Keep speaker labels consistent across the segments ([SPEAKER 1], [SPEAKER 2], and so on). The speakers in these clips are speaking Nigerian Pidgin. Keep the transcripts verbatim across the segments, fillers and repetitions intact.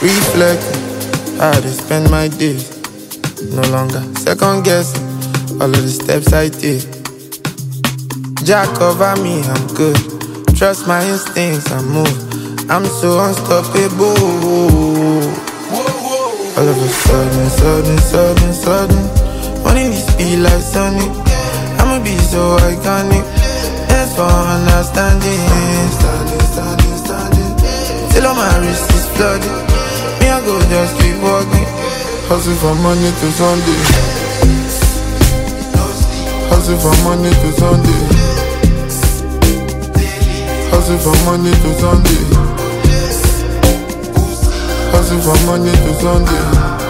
[SPEAKER 1] Reflecting, how I spend my days. No longer second guessing all of the steps I take. Jah cover me, I'm good. Trust my instincts, I move. I'm so unstoppable. All of a sudden, sudden, sudden, sudden, wanting this be like Sonic. I'ma be so iconic. Thanks for understanding. Standing, standing, standing. Till all my wrist is flooded. Me, I go just keep walking. Hustle from Monday to Sunday. Hustle from Monday to Sunday. Hustle from Monday to Sunday. Hustle from Monday to Sunday.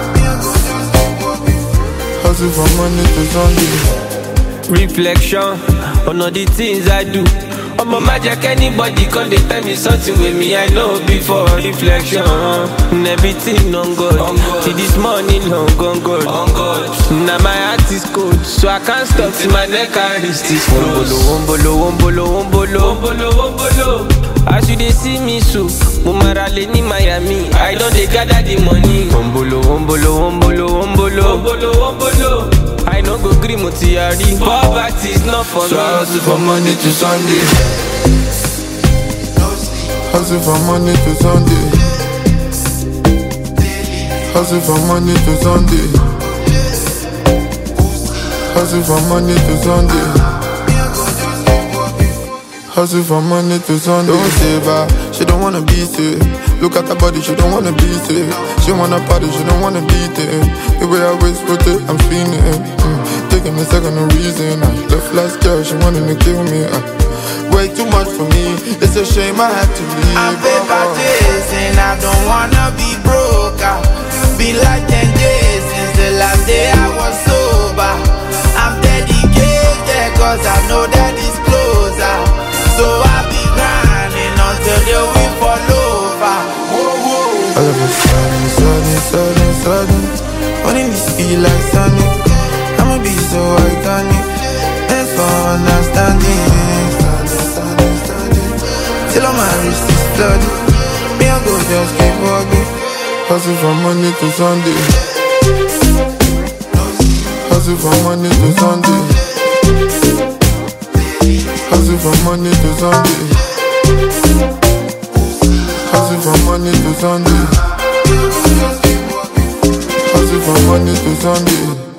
[SPEAKER 1] Hustle from Monday to Sunday.
[SPEAKER 2] Reflection on all the things I do. I'm a magic, anybody can they tell me something with me I know before. Reflection and everything on God. Till this morning long on God. Now my heart is cold, so I can't stop till my neck and wrist is closed. Wombolo, wombolo, wombolo, wombolo, wombolo. As you they see me so, Mumarale ni Miami. I don't they gather the money. Wombolo, wombolo, wombolo, wombolo, wombolo, wombolo. I no go green mutiari. Poverty is not for me.
[SPEAKER 1] So I hustle from Monday to Sunday. Hustle from Monday to Sunday. Hustle from Monday to Sunday. Hustle from Monday to Sunday. Hustle from Monday to Sunday. Don't save her, she don't wanna be safe. Look at her body, she don't wanna beat it. She wanna party, she don't wanna beat it. The way I waist rotate, I'm feeling it. Mm. Taking a second, no reason. I left last girl, she wanted to kill me. Uh. Way too much for me, it's a shame I had to leave.
[SPEAKER 3] I'm paper chasing, I don't wanna be broke. uh. Been like ten days since the last day I was sober. I'm dedicated cause I know that it's closer. So I'll be grinding until the wind fall over.
[SPEAKER 1] All of a sudden, sudden, sudden, sudden, wanting this feel like Sonic. I'ma be so iconic. Thanks for understanding. Standing, standing, standing. Till all my wrist is flooded. Me, I go just keep walking. Hustle from Monday to Sunday. Hustle from Monday to Sunday. Hustle from Monday to Sunday. Hustle from Monday to Sunday. Hustle from Monday to Sunday.